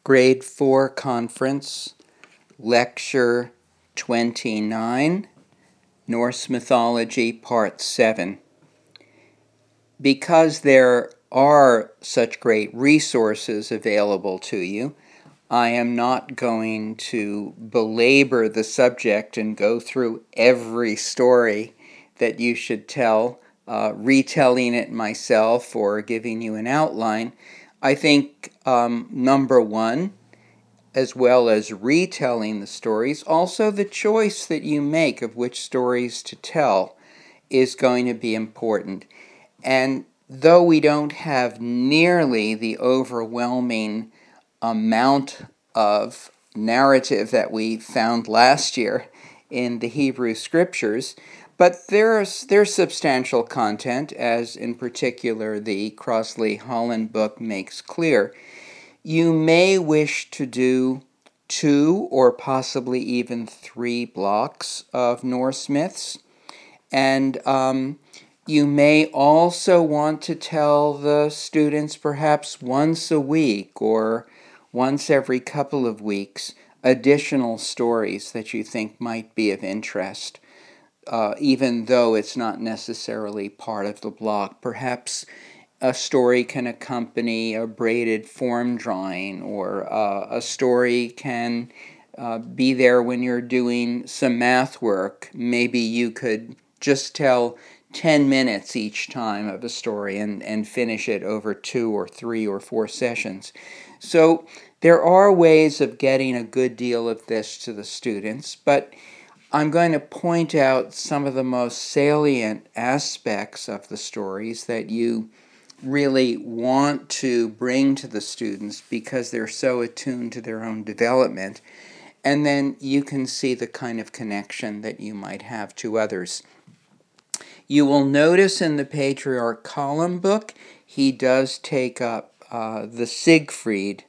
Grade 4 Conference, Lecture 29, Norse Mythology, Part 7. Because there are such great resources available to you, I am not going to belabor the subject and go through every story that you should tell, retelling it myself or giving you an outline. I think number one, as well as retelling the stories, also the choice that you make of which stories to tell is going to be important. And though we don't have nearly the overwhelming amount of narrative that we found last year in the Hebrew Scriptures, but there's substantial content, as in particular the Crossley-Holland book makes clear. You may wish to do 2 or possibly even 3 blocks of Norse myths, and you may also want to tell the students perhaps once a week or once every couple of weeks additional stories that you think might be of interest, even though it's not necessarily part of the block. Perhaps a story can accompany a braided form drawing, or a story can be there when you're doing some math work. Maybe you could just tell 10 minutes each time of a story and finish it over 2 or 3 or 4 sessions. So there are ways of getting a good deal of this to the students, but I'm going to point out some of the most salient aspects of the stories that you really want to bring to the students because they're so attuned to their own development. And then you can see the kind of connection that you might have to others. You will notice in the Patriarch Column book, he does take up the Siegfried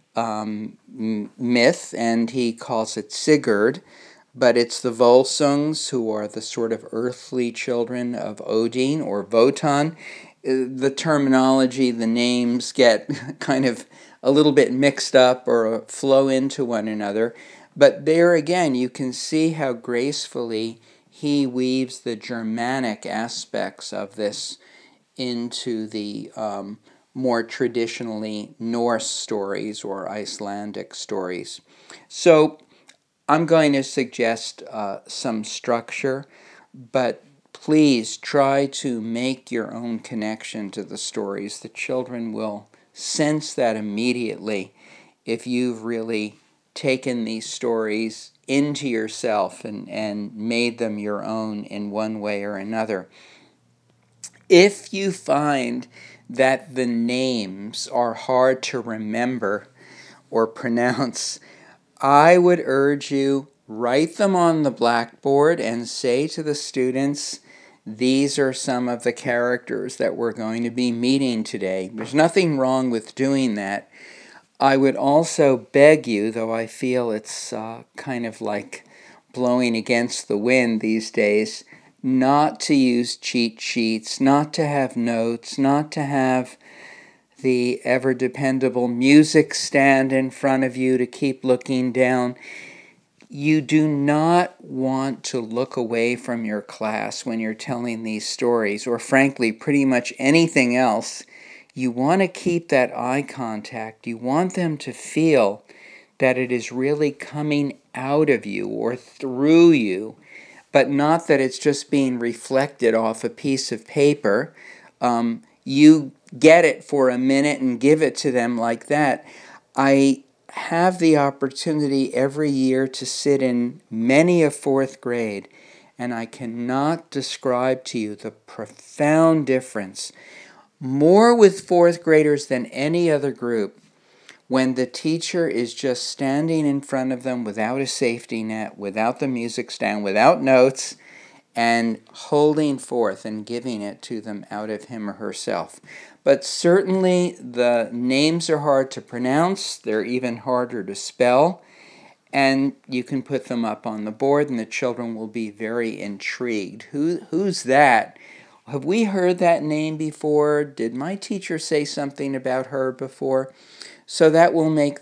myth, and he calls it Sigurd, but it's the Volsungs who are the sort of earthly children of Odin or Wotan. The terminology, the names get kind of a little bit mixed up or flow into one another. But there again, you can see how gracefully he weaves the Germanic aspects of this into the more traditionally Norse stories or Icelandic stories. So I'm going to suggest some structure, but please try to make your own connection to the stories. The children will sense that immediately if you've really taken these stories into yourself and made them your own in one way or another. If you find that the names are hard to remember or pronounce, I would urge you, write them on the blackboard and say to the students, these are some of the characters that we're going to be meeting today. There's nothing wrong with doing that. I would also beg you, though I feel it's kind of like blowing against the wind these days, not to use cheat sheets, not to have notes, not to have the ever-dependable music stand in front of you to keep looking down. You do not want to look away from your class when you're telling these stories, or frankly, pretty much anything else. You want to keep that eye contact. You want them to feel that it is really coming out of you or through you, but not that it's just being reflected off a piece of paper. You get it for a minute and give it to them like that. I have the opportunity every year to sit in many a 4th grade, and I cannot describe to you the profound difference, more with 4th graders than any other group, when the teacher is just standing in front of them without a safety net, without the music stand, without notes, and holding forth and giving it to them out of him or herself. But certainly the names are hard to pronounce, they're even harder to spell, and you can put them up on the board and the children will be very intrigued. Who's that? Have we heard that name before? Did my teacher say something about her before? So that will make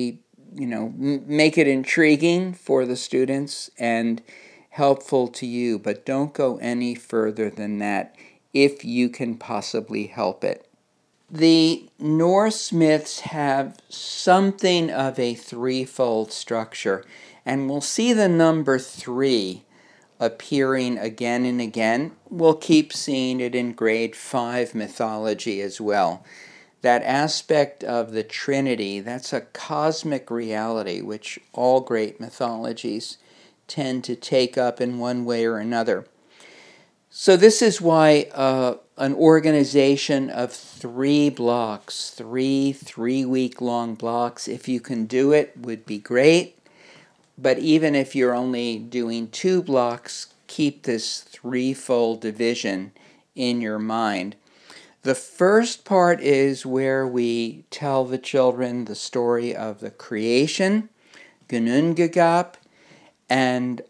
make it intriguing for the students and helpful to you, but don't go any further than that if you can possibly help it. The Norse myths have something of a threefold structure, and we'll see the number 3 appearing again and again. We'll keep seeing it in grade 5 mythology as well. That aspect of the Trinity, that's a cosmic reality which all great mythologies tend to take up in one way or another. So this is why an organization of 3 blocks, three-week-long blocks, if you can do it, would be great. But even if you're only doing 2 blocks, keep this threefold division in your mind. The first part is where we tell the children the story of the creation, Ginnungagap, and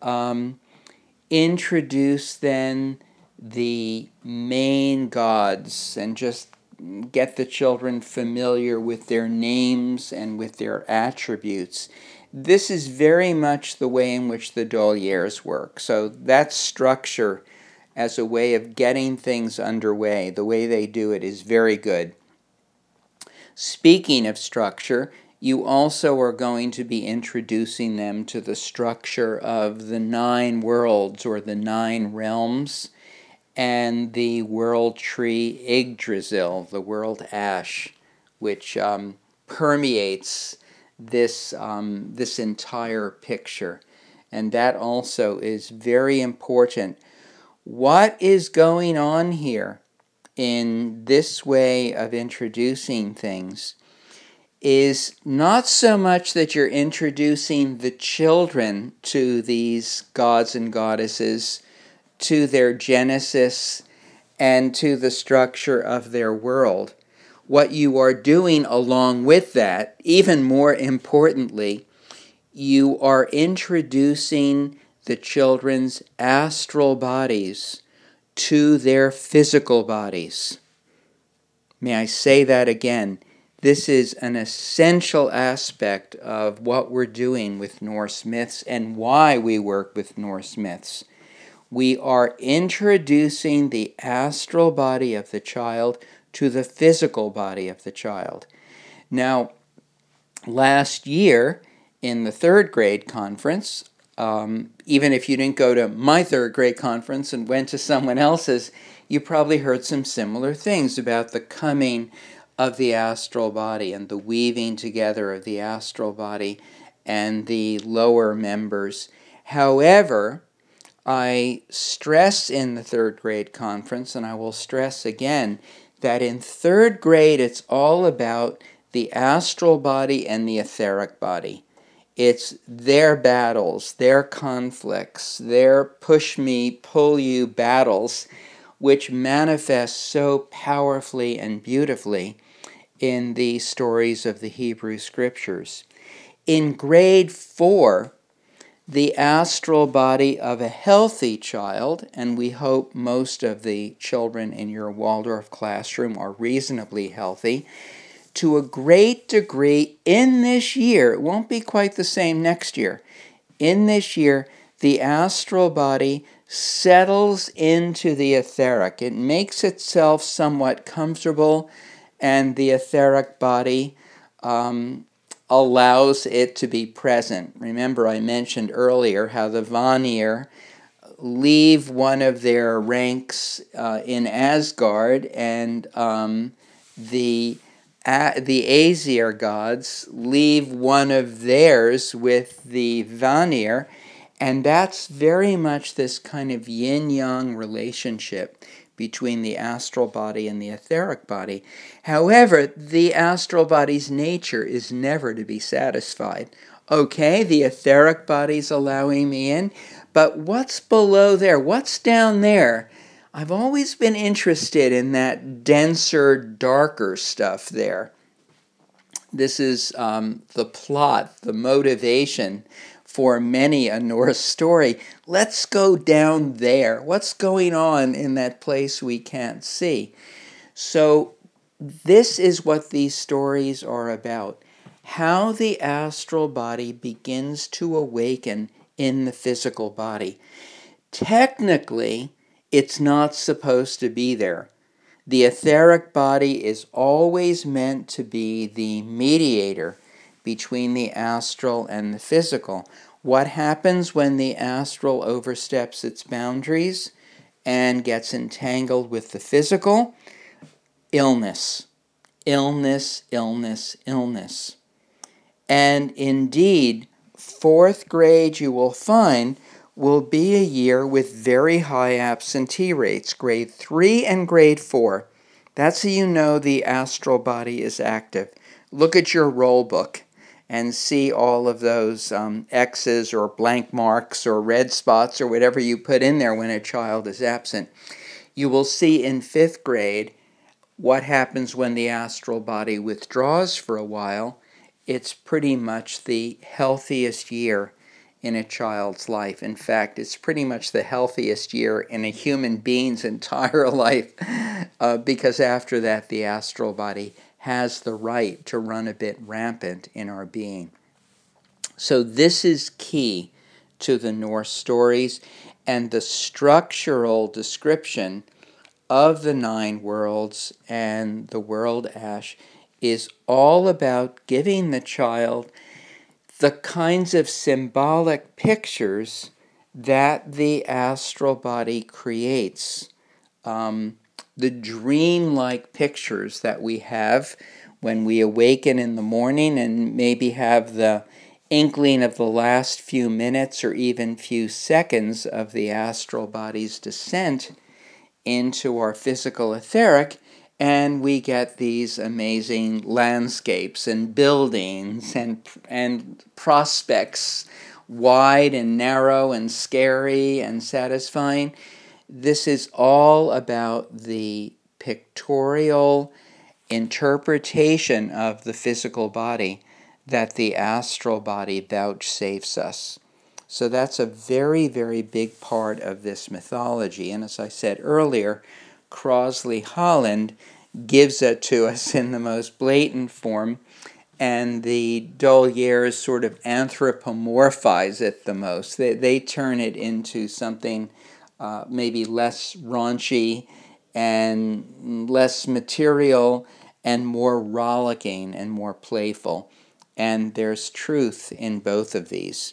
introduce then the main gods and just get the children familiar with their names and with their attributes. This is very much the way in which the Doliers work. So that structure as a way of getting things underway, the way they do it is very good. Speaking of structure, you also are going to be introducing them to the structure of the 9 worlds or the 9 realms and the world tree Yggdrasil, the world ash, which permeates this entire picture. And that also is very important. What is going on here in this way of introducing things is not so much that you're introducing the children to these gods and goddesses, to their genesis, and to the structure of their world. What you are doing along with that, even more importantly, you are introducing the children's astral bodies to their physical bodies. May I say that again? This is an essential aspect of what we're doing with Norse myths and why we work with Norse myths. We are introducing the astral body of the child to the physical body of the child. Now, last year in the 3rd grade conference, even if you didn't go to my 3rd grade conference and went to someone else's, you probably heard some similar things about the coming of the astral body and the weaving together of the astral body and the lower members. However, I stress in the 3rd grade conference, and I will stress again, that in 3rd grade it's all about the astral body and the etheric body. It's their battles, their conflicts, their push me, pull you battles, which manifest so powerfully and beautifully in the stories of the Hebrew Scriptures. In grade 4, the astral body of a healthy child, and we hope most of the children in your Waldorf classroom are reasonably healthy, to a great degree in this year, it won't be quite the same next year, in this year, the astral body settles into the etheric. It makes itself somewhat comfortable, and the etheric body allows it to be present. Remember, I mentioned earlier how the Vanir leave one of their ranks in Asgard, and the Aesir gods leave one of theirs with the Vanir, and that's very much this kind of yin-yang relationship between the astral body and the etheric body. However, the astral body's nature is never to be satisfied. Okay, the etheric body's allowing me in, but what's below there? What's down there? I've always been interested in that denser, darker stuff there. This is the plot, the motivation for many a Norse story. Let's go down there. What's going on in that place we can't see? So this is what these stories are about. how the astral body begins to awaken in the physical body. Technically, it's not supposed to be there. The etheric body is always meant to be the mediator between the astral and the physical. What happens when the astral oversteps its boundaries and gets entangled with the physical? Illness. Illness, illness, illness. And indeed, fourth grade, you will find, will be a year with very high absentee rates, grade 3 and grade 4. That's how you know the astral body is active. Look at your roll book and see all of those X's or blank marks or red spots or whatever you put in there when a child is absent. You will see in 5th grade what happens when the astral body withdraws for a while. It's pretty much the healthiest year in a child's life. In fact, it's pretty much the healthiest year in a human being's entire life because after that, the astral body has the right to run a bit rampant in our being. So this is key to the Norse stories, and the structural description of the 9 worlds and the world ash is all about giving the child the kinds of symbolic pictures that the astral body creates. The dream-like pictures that we have when we awaken in the morning and maybe have the inkling of the last few minutes or even few seconds of the astral body's descent into our physical etheric, and we get these amazing landscapes and buildings and prospects, wide and narrow and scary and satisfying. This is all about the pictorial interpretation of the physical body that the astral body vouchsafes us. So that's a very, very big part of this mythology. And as I said earlier, Crosley Holland gives it to us in the most blatant form, and the D'Oliers sort of anthropomorphize it the most. They turn it into something maybe less raunchy and less material and more rollicking and more playful. And there's truth in both of these.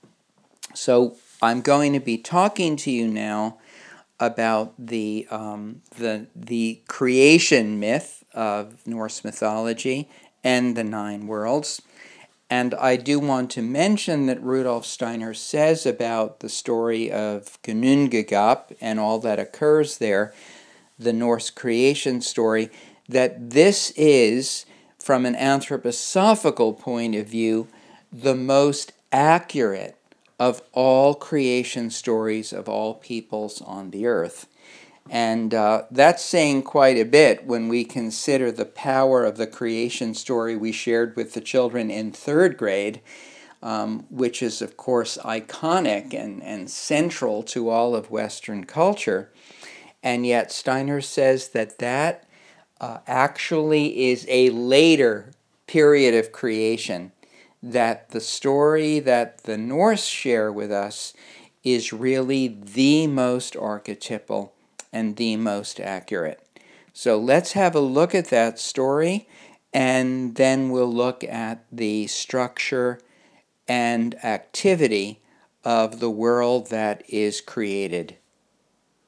So I'm going to be talking to you now about the creation myth of Norse mythology and the 9 worlds. And I do want to mention that Rudolf Steiner says about the story of Ginnungagap and all that occurs there, the Norse creation story, that this is, from an anthroposophical point of view, the most accurate of all creation stories of all peoples on the earth. And that's saying quite a bit when we consider the power of the creation story we shared with the children in 3rd grade, which is, of course, iconic and central to all of Western culture. And yet Steiner says that actually is a later period of creation, that the story that the Norse share with us is really the most archetypal and the most accurate. So let's have a look at that story, and then we'll look at the structure and activity of the world that is created